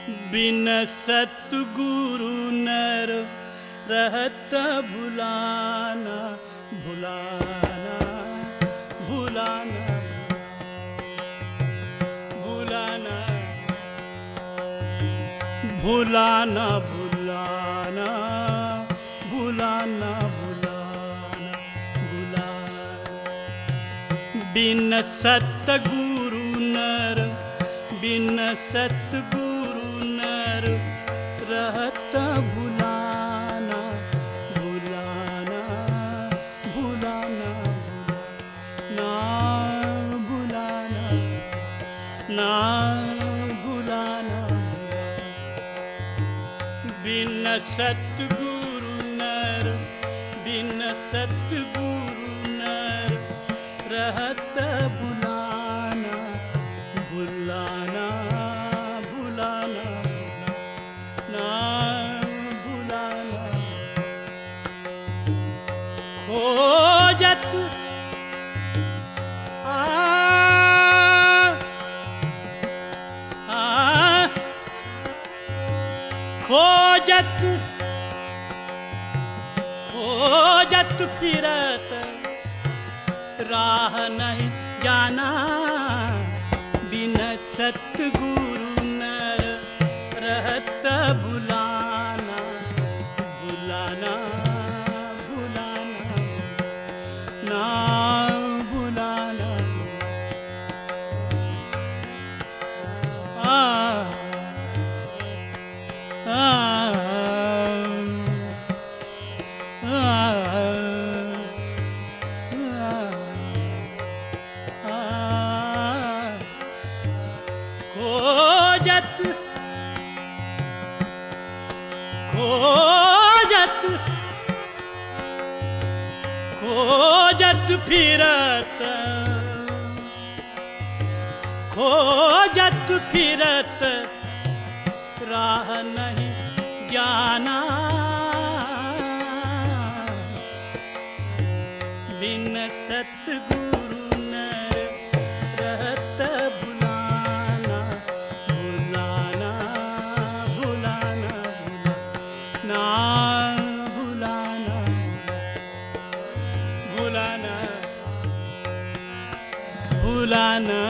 बिन सतगुरु नर रहत भुलाना भुलाना भुलाना भुलाना भुलाना भुलाना भुलाना भुलाना भुलाना बिन सतगुरु नर बिन सतगुरु नर रहत भुलाना भुलाना भुलाना ना भुलाना ना भुलाना बिन सतगुरु नर बिन सतगुरु नर रहत भुलाना भुलाना भुलाना ना भुलाना खोजत खोजत खोजत फिरत राह नहीं जाना बिन सतगुरु नर रहत भुलाना भुलाना भुलाना ना भुलाना खोजत खोजत खोजत फिरत खोजत फिरत राह नहीं जाना बिन सतगुरु नर रहत भुलाना भुलाना भुलाना ना भुलाना भुलाना भुलाना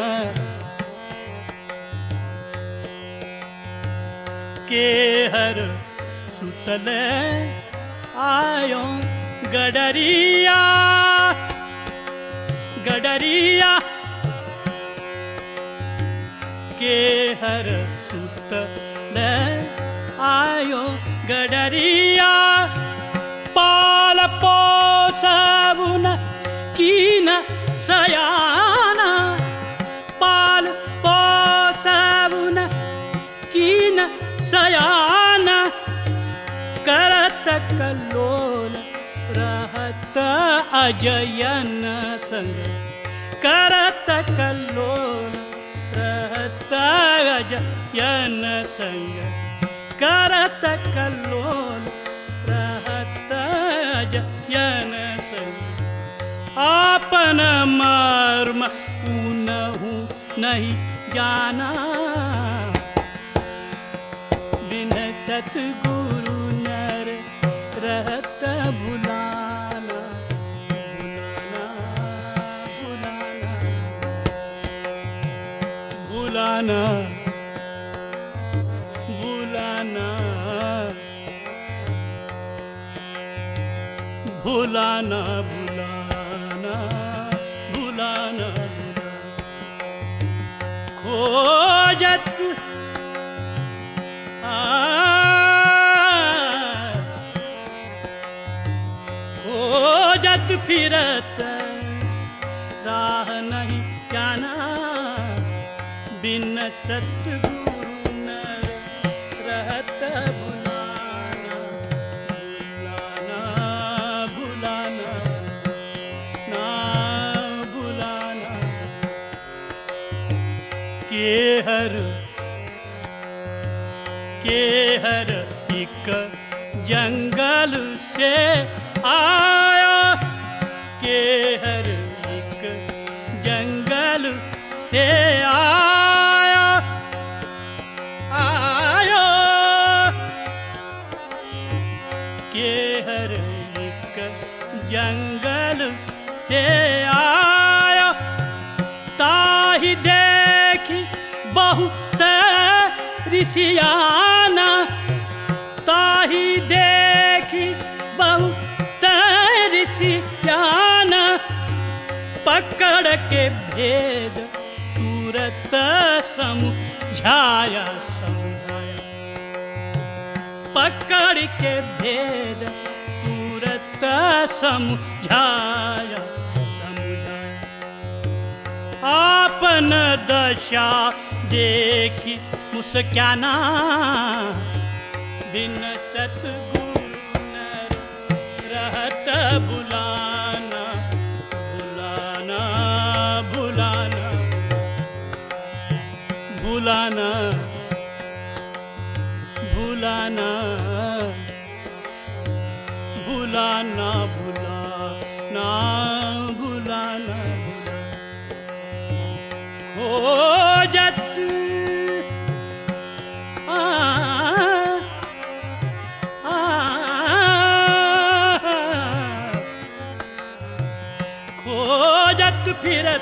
के हर सुतल आयो गडरिया गडरिया के हर सुतल आयो गडरिया पाल पोसबुन कीन सयाना पाल पोसबुन कीन सयाना करत कल्लोल रहत अजयन संग करत कल्लोल रहत अजयन संग करत कल्लोल रहत अजयन संग आपन मर्म उनहु नहीं जाना बिन सतगुरु नर रहत भुलाना भुलाना भुलाना भुलाना भुलाना भुलाना भुलाना भुलाना खोजत खोजत फिरत राह नहीं जाना बिन सतगुरु नर रहत भुलाना भुलाना भुलाना ना भुलाना के हर एक जंगल से आया के हर एक जंगल से आया ऋषियाना ताही देखी बहुत ऋषियाना पकड़ के भेद तुरत समझाया पकड़ के भेद तुरत समझाया आपन दशा देखी मुस्काना बिन सतगुरु नर रहत बुलाना बुलाना बुलाना बुलाना बुलाना बुलाना बुलाना बुलाना खोजत खोजत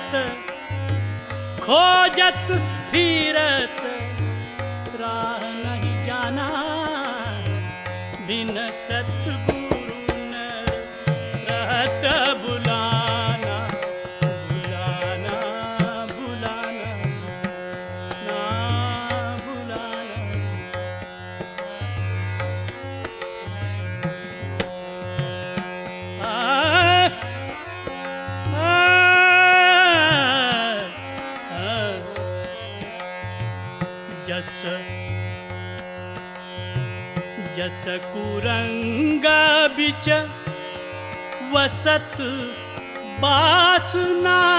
फिरत राह नहीं जाना बिन सतगुरु नर रहत बुलाना बुलाना बुलाना ना बुलाना जस कुरंगा बिच वसत बासना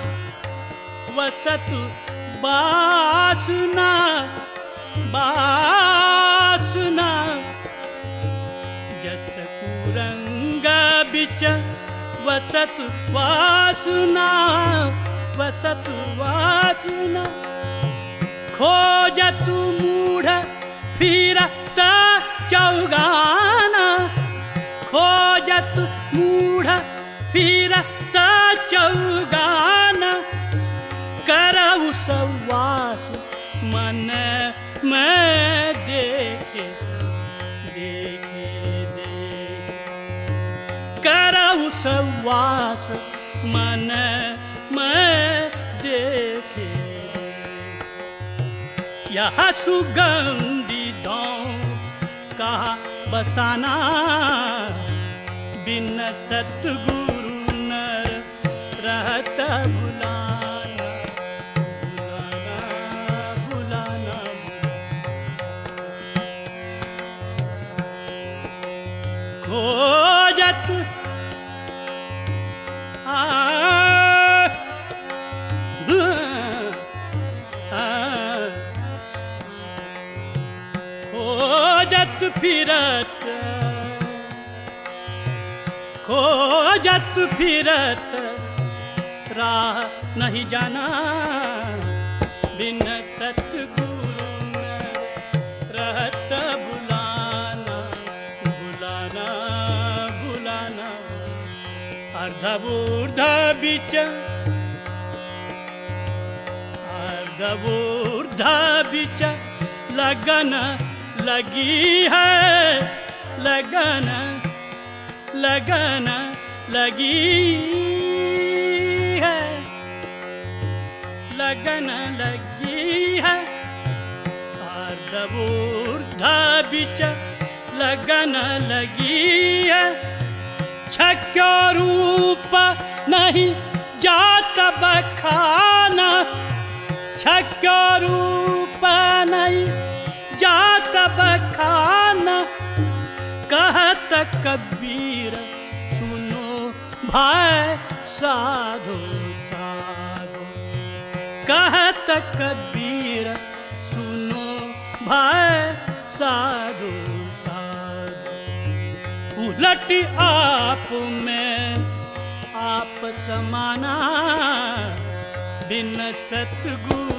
वसत बासना बासना जस कुरंगा बिच वसत वासना वसत वासना खोजत मूढ़ फिरत चौगाना खोजत मूढ़ फिरत चौगाना करऊ सवास मन में देखे देखे देखे करऊ सवास मन में देखे यह सुगंधी दांव कहा बसाना बिन सतगुरु नर रहत बुलाना बुलाना बुलाना खोजत खोजत फिरत राह नहीं जाना बिन सतगुरु नर रहत बुलाना बुलाना बुलाना अर्धबूर्ध बिच अर्धबूर्ध बिच लगन लगी है लगन लगन लगी है लगन लगी है अर्धबूर्ध बिच लगन लगी है छक्यो रूप नहीं जात बखाना छक्यो रूप नहीं जात बखाना कहत कबीर सुनो भाई साधो साधो कहत कबीर सुनो भाई साधो साधो उलट आप में आप समाना बिन सतगुरु